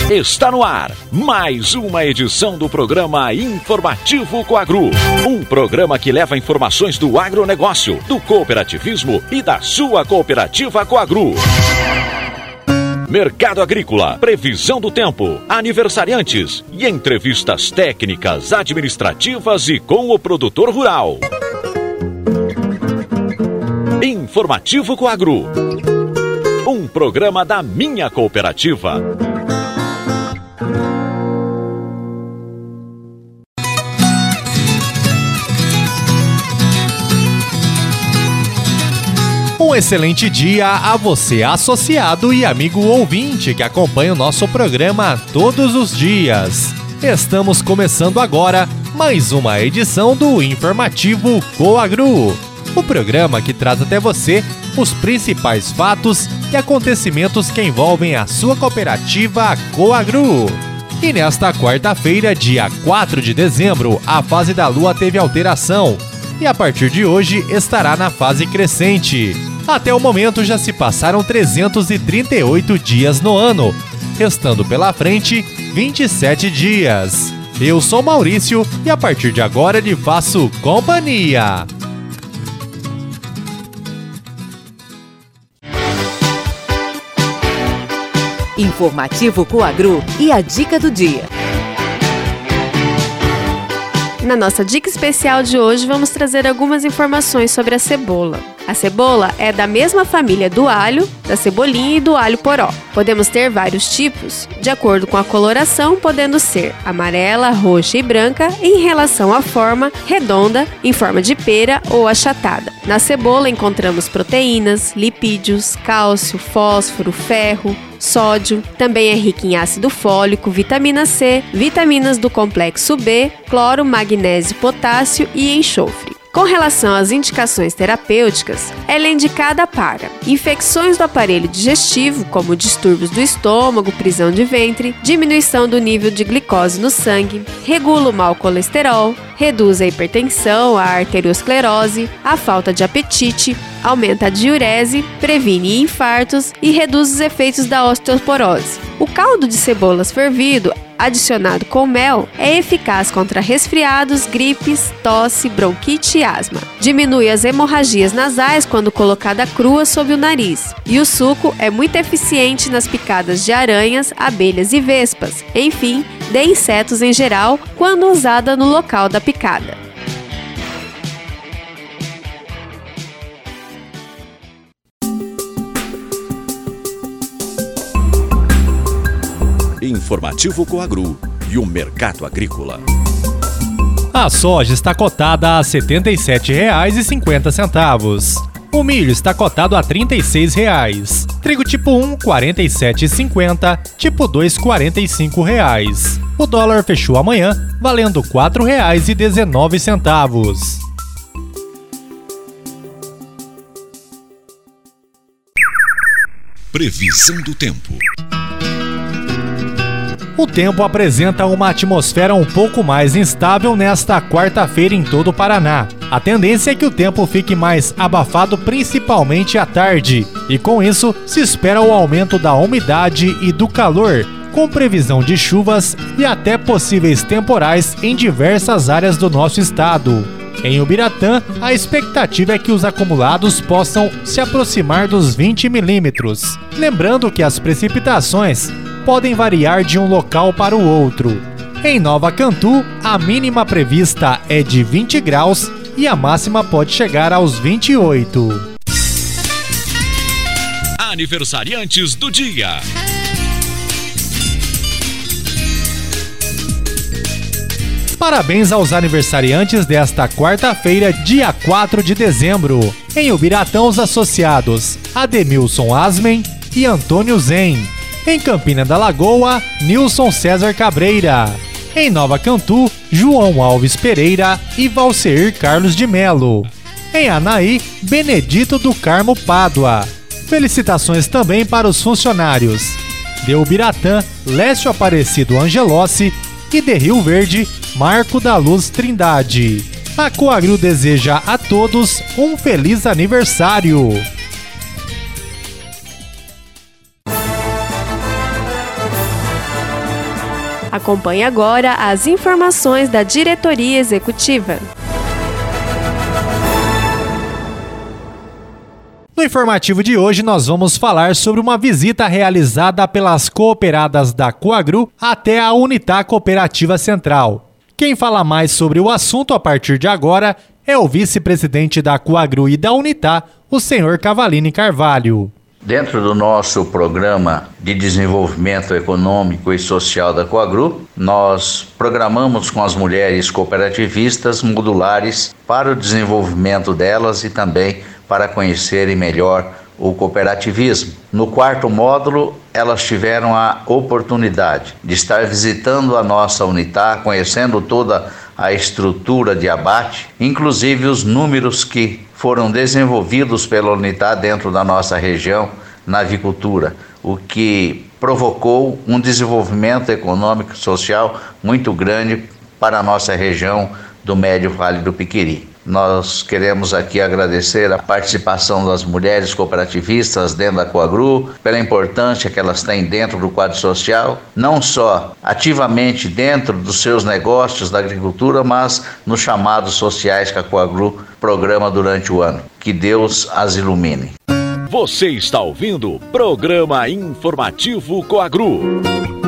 Está no ar mais uma edição do programa Informativo Coagro. Um programa que leva informações do agronegócio, do cooperativismo e da sua cooperativa Coagro. Mercado agrícola, previsão do tempo, aniversariantes e entrevistas técnicas, administrativas e com o produtor rural. Informativo Coagro. Um programa da minha cooperativa. Um excelente dia a você, associado e amigo ouvinte que acompanha o nosso programa todos os dias. Estamos começando agora mais uma edição do Informativo Coagro, o programa que traz até você os principais fatos e acontecimentos que envolvem a sua cooperativa Coagro. E nesta quarta-feira, dia 4 de dezembro, a fase da Lua teve alteração e a partir de hoje estará na fase crescente. Até o momento já se passaram 338 dias no ano, restando pela frente 27 dias. Eu sou Maurício e a partir de agora lhe faço companhia. Informativo Coagro e a dica do dia. Na nossa dica especial de hoje, vamos trazer algumas informações sobre a cebola. A cebola é da mesma família do alho, da cebolinha e do alho poró. Podemos ter vários tipos, de acordo com a coloração, podendo ser amarela, roxa e branca, em relação à forma redonda, em forma de pera ou achatada. Na cebola encontramos proteínas, lipídios, cálcio, fósforo, ferro, sódio, também é rica em ácido fólico, vitamina C, vitaminas do complexo B, cloro, magnésio, potássio e enxofre. Com relação às indicações terapêuticas, ela é indicada para infecções do aparelho digestivo, como distúrbios do estômago, prisão de ventre, diminuição do nível de glicose no sangue, regula o mau colesterol, reduz a hipertensão, a arteriosclerose, a falta de apetite, aumenta a diurese, previne infartos e reduz os efeitos da osteoporose. O caldo de cebolas fervido, adicionado com mel, é eficaz contra resfriados, gripes, tosse, bronquite e asma. Diminui as hemorragias nasais quando colocada crua sob o nariz. E o suco é muito eficiente nas picadas de aranhas, abelhas e vespas, enfim, de insetos em geral, quando usada no local da picada. Informativo Coagro e o mercado agrícola. A soja está cotada a R$ 77,50. O milho está cotado a R$ 36,00. Trigo tipo 1, R$ 47,50. Tipo 2, R$ 45,00. O dólar fechou amanhã valendo R$ 4,19. Previsão do tempo. O tempo apresenta uma atmosfera um pouco mais instável nesta quarta-feira em todo o Paraná. A tendência é que o tempo fique mais abafado, principalmente à tarde, e com isso se espera o aumento da umidade e do calor, com previsão de chuvas e até possíveis temporais em diversas áreas do nosso estado. Em Ubiratã, a expectativa é que os acumulados possam se aproximar dos 20 milímetros. Lembrando que as precipitações podem variar de um local para o outro. Em Nova Cantu, a mínima prevista é de 20 graus e a máxima pode chegar aos 28. Aniversariantes do dia. Parabéns aos aniversariantes desta quarta-feira, dia 4 de dezembro. Em Ubiratã, os associados Ademilson Asmen e Antônio Zen. Em Campina da Lagoa, Nilson César Cabreira. Em Nova Cantu, João Alves Pereira e Valceir Carlos de Melo. Em Anaí, Benedito do Carmo Pádua. Felicitações também para os funcionários de Ubiratã, Lécio Aparecido Angelossi e de Rio Verde, Marco da Luz Trindade. A Coagro deseja a todos um feliz aniversário. Acompanhe agora as informações da diretoria executiva. No informativo de hoje, nós vamos falar sobre uma visita realizada pelas cooperadas da Coagru até a Unitá Cooperativa Central. Quem fala mais sobre o assunto a partir de agora é o vice-presidente da Coagru e da Unitá, o senhor Cavalini Carvalho. Dentro do nosso programa de desenvolvimento econômico e social da Coagru, nós programamos com as mulheres cooperativistas modulares para o desenvolvimento delas e também para conhecerem melhor o cooperativismo. No quarto módulo, elas tiveram a oportunidade de estar visitando a nossa Unitá, conhecendo toda a estrutura de abate, inclusive os números que foram desenvolvidos pela Unitá dentro da nossa região na avicultura, o que provocou um desenvolvimento econômico e social muito grande para a nossa região do Médio Vale do Piquiri. Nós queremos aqui agradecer a participação das mulheres cooperativistas dentro da Coagru, pela importância que elas têm dentro do quadro social, não só ativamente dentro dos seus negócios da agricultura, mas nos chamados sociais que a Coagru programa durante o ano. Que Deus as ilumine. Você está ouvindo o Programa Informativo Coagru.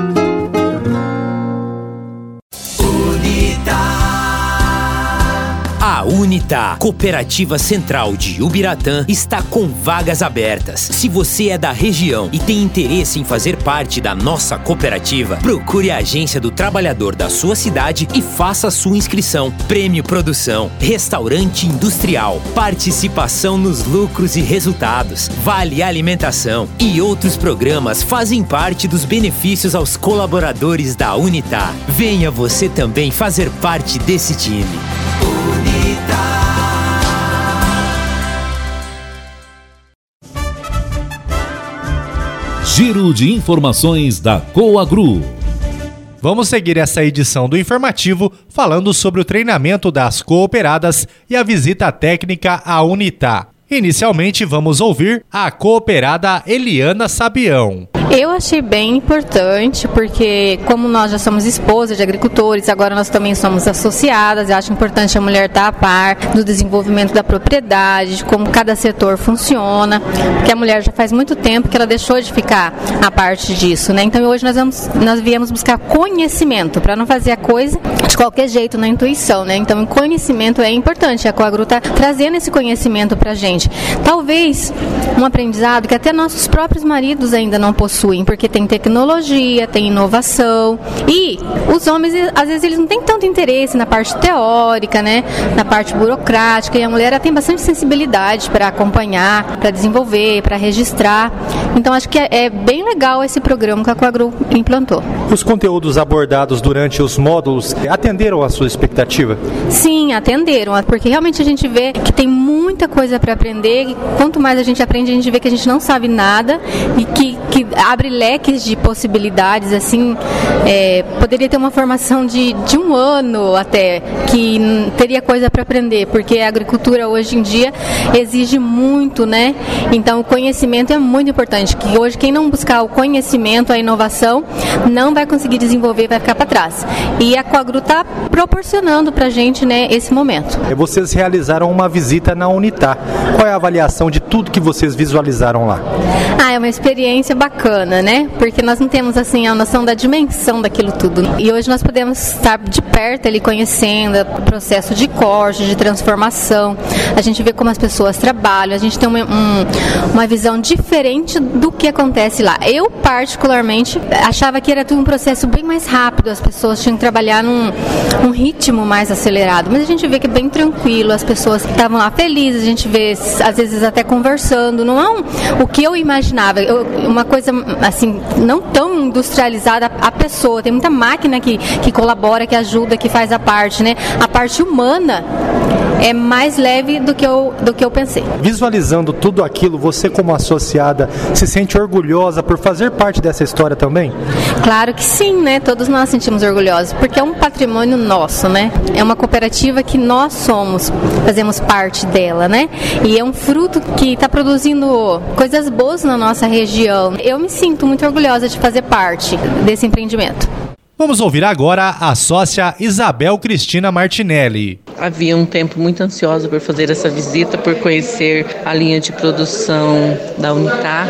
A Unitá, Cooperativa Central de Ubiratã, está com vagas abertas. Se você é da região e tem interesse em fazer parte da nossa cooperativa, procure a Agência do Trabalhador da sua cidade e faça sua inscrição. Prêmio Produção, Restaurante Industrial, participação nos lucros e resultados, Vale Alimentação e outros programas fazem parte dos benefícios aos colaboradores da Unitá. Venha você também fazer parte desse time. Giro de informações da Coagru. Vamos seguir essa edição do informativo falando sobre o treinamento das cooperadas e a visita técnica à Unitá. Inicialmente, vamos ouvir a cooperada Eliana Sabião. Eu achei bem importante, porque como nós já somos esposas de agricultores, agora nós também somos associadas, eu acho importante a mulher estar a par do desenvolvimento da propriedade, de como cada setor funciona, porque a mulher já faz muito tempo que ela deixou de ficar a parte disso, né? Então hoje nós viemos buscar conhecimento, para não fazer a coisa de qualquer jeito na intuição, né? Então o conhecimento é importante, a Coagru está trazendo esse conhecimento para a gente. Talvez um aprendizado que até nossos próprios maridos ainda não possuem, porque tem tecnologia, tem inovação, e os homens, às vezes, eles não têm tanto interesse na parte teórica, né, na parte burocrática, e a mulher tem bastante sensibilidade para acompanhar, para desenvolver, para registrar. Então, acho que é bem legal esse programa que a Coagru implantou. Os conteúdos abordados durante os módulos atenderam à sua expectativa? Sim, atenderam, porque realmente a gente vê que tem muita coisa para aprender, e quanto mais a gente aprende, a gente vê que a gente não sabe nada, e que abre leques de possibilidades, assim, poderia ter uma formação de um ano até, que teria coisa para aprender, porque a agricultura hoje em dia exige muito, né? Então o conhecimento é muito importante, que hoje quem não buscar o conhecimento, a inovação, não vai conseguir desenvolver, vai ficar para trás. E a Coagru está proporcionando para a gente, né, esse momento. Vocês realizaram uma visita na Unitá. Qual é a avaliação de tudo que vocês visualizaram lá? É uma experiência bacana, né? Porque nós não temos, assim, a noção da dimensão daquilo tudo. E hoje nós podemos estar de perto ali conhecendo o processo de corte, de transformação. A gente vê como as pessoas trabalham, a gente tem uma visão diferente do que acontece lá. Eu, particularmente, achava que era tudo um processo bem mais rápido, as pessoas tinham que trabalhar num ritmo mais acelerado. Mas a gente vê que é bem tranquilo, as pessoas estavam lá felizes, a gente vê, às vezes, até conversando. Não é o que eu imaginava. Uma coisa, assim, não tão industrializada a pessoa. Tem muita máquina que colabora, que ajuda, que faz a parte, né? A parte humana é mais leve do que eu pensei. Visualizando tudo aquilo, você como associada se sente orgulhosa por fazer parte dessa história também? Claro que sim, né? Todos nós sentimos orgulhosos, porque é um patrimônio nosso, né? É uma cooperativa que nós fazemos parte dela, né? E é um fruto que está produzindo coisas boas na nossa região. Eu me sinto muito orgulhosa de fazer parte desse empreendimento. Vamos ouvir agora a sócia Isabel Cristina Martinelli. Havia um tempo muito ansiosa por fazer essa visita, por conhecer a linha de produção da Unitar.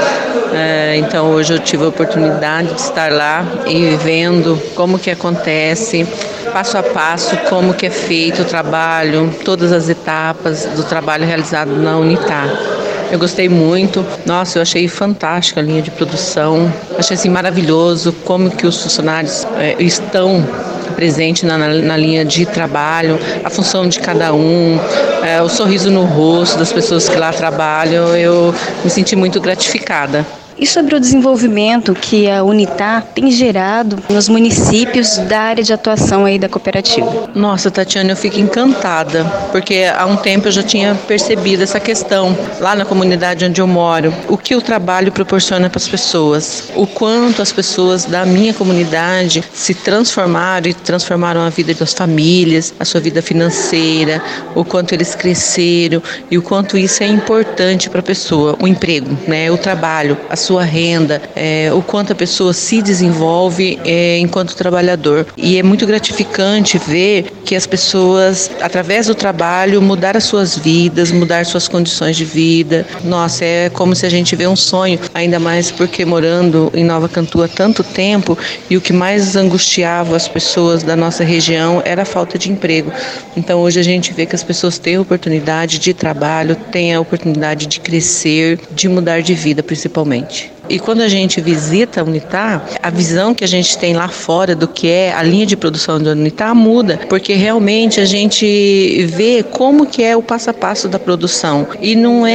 Então hoje eu tive a oportunidade de estar lá e vendo como que acontece, passo a passo, como que é feito o trabalho, todas as etapas do trabalho realizado na Unitar. Eu gostei muito, nossa, eu achei fantástica a linha de produção, achei assim maravilhoso como que os funcionários estão presentes na linha de trabalho, a função de cada um, o sorriso no rosto das pessoas que lá trabalham, eu me senti muito gratificada. E sobre o desenvolvimento que a Unitar tem gerado nos municípios da área de atuação aí da cooperativa? Nossa, Tatiana, eu fico encantada, porque há um tempo eu já tinha percebido essa questão lá na comunidade onde eu moro. O que o trabalho proporciona para as pessoas, o quanto as pessoas da minha comunidade se transformaram e transformaram a vida das famílias, a sua vida financeira, o quanto eles cresceram e o quanto isso é importante para a pessoa, o emprego, né, o trabalho, a sua renda, o quanto a pessoa se desenvolve enquanto trabalhador. E é muito gratificante ver que as pessoas, através do trabalho, mudar as suas vidas, mudar suas condições de vida. Nossa, é como se a gente vê um sonho, ainda mais porque morando em Nova Cantu há tanto tempo, e o que mais angustiava as pessoas da nossa região era a falta de emprego. Então hoje a gente vê que as pessoas têm a oportunidade de trabalho, têm a oportunidade de crescer, de mudar de vida principalmente. E quando a gente visita a Unitar, a visão que a gente tem lá fora do que é a linha de produção da Unitar muda, porque realmente a gente vê como que é o passo a passo da produção. E não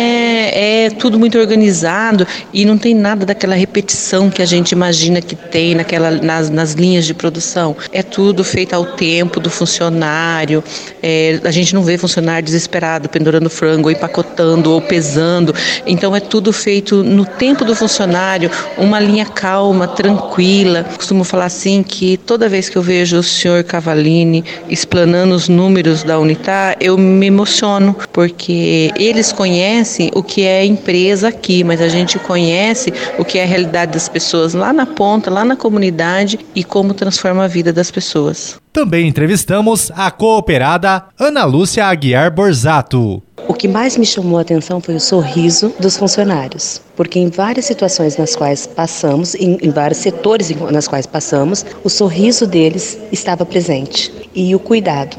é tudo muito organizado e não tem nada daquela repetição que a gente imagina que tem nas linhas de produção. É tudo feito ao tempo do funcionário. A gente não vê funcionário desesperado pendurando frango, ou empacotando ou pesando. Então é tudo feito no tempo do funcionário, uma linha calma, tranquila. Costumo falar assim que toda vez que eu vejo o senhor Cavalini explanando os números da Unitar, eu me emociono, porque eles conhecem o que é a empresa aqui, mas a gente conhece o que é a realidade das pessoas lá na ponta, lá na comunidade e como transforma a vida das pessoas. Também entrevistamos a cooperada Ana Lúcia Aguiar Borzato. O que mais me chamou a atenção foi o sorriso dos funcionários, porque em várias situações nas quais passamos, em vários setores nas quais passamos, o sorriso deles estava presente. E o cuidado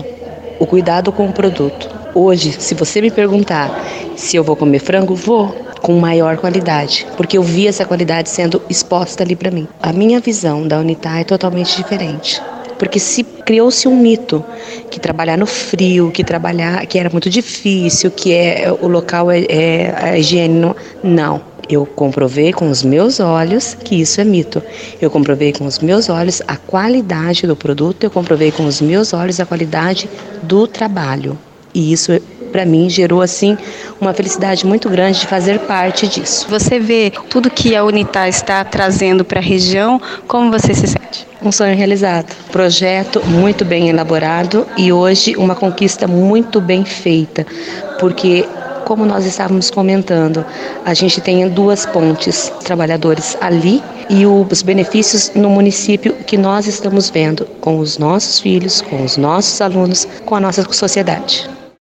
com o produto. Hoje, se você me perguntar se eu vou comer frango, vou, com maior qualidade, porque eu vi essa qualidade sendo exposta ali para mim. A minha visão da Unitar é totalmente diferente. Porque criou-se um mito que trabalhar no frio, que era muito difícil, que o local a higiene não. Eu comprovei com os meus olhos que isso é mito. Eu comprovei com os meus olhos a qualidade do produto, eu comprovei com os meus olhos a qualidade do trabalho. E isso, para mim, gerou assim uma felicidade muito grande de fazer parte disso. Você vê tudo que a Unitar está trazendo para a região, como você se sente? Um sonho realizado, projeto muito bem elaborado e hoje uma conquista muito bem feita, porque como nós estávamos comentando, a gente tem 2 pontes, trabalhadores ali e os benefícios no município que nós estamos vendo com os nossos filhos, com os nossos alunos, com a nossa sociedade.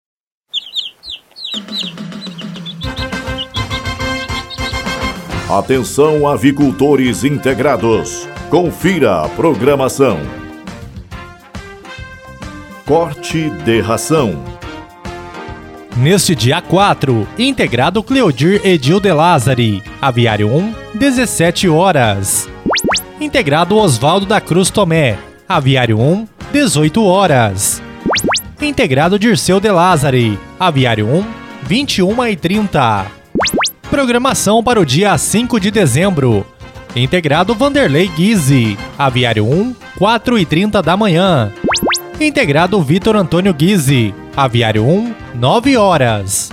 Atenção, avicultores integrados. Confira a programação. Corte de ração. Neste dia 4, integrado Cleodir Edil de Lázari, Aviário 1, 17 horas. Integrado Osvaldo da Cruz Tomé, Aviário 1, 18 horas. Integrado Dirceu de Lázari, Aviário 1, 21h30. Programação para o dia 5 de dezembro. Integrado Vanderlei Guise, Aviário 1, 4h30 da manhã. Integrado Vitor Antônio Guise, Aviário 1, 9 horas.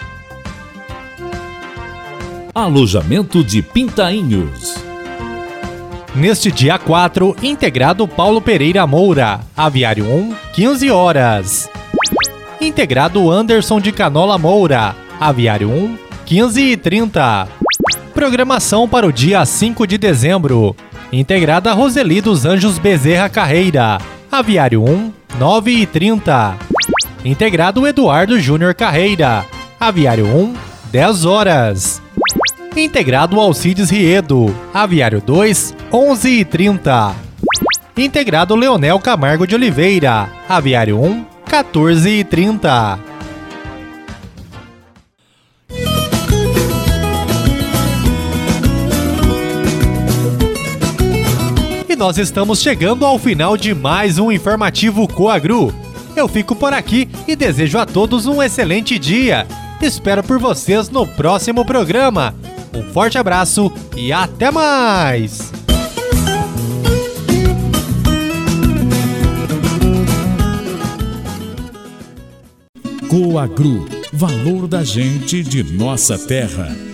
Alojamento de Pintainhos. Neste dia 4, integrado Paulo Pereira Moura, Aviário 1, 15 horas. Integrado Anderson de Canola Moura, Aviário 1, 15h30. Programação para o dia 5 de dezembro. Integrada Roseli dos Anjos Bezerra Carreira, Aviário 1, 9h30. Integrado Eduardo Júnior Carreira, Aviário 1, 10 horas. Integrado Alcides Riedo, Aviário 2, 11h30. Integrado Leonel Camargo de Oliveira, Aviário 1, 14h30. E nós estamos chegando ao final de mais um informativo Coagru. Eu fico por aqui e desejo a todos um excelente dia. Espero por vocês no próximo programa. Um forte abraço e até mais! Coagru, valor da gente de nossa terra.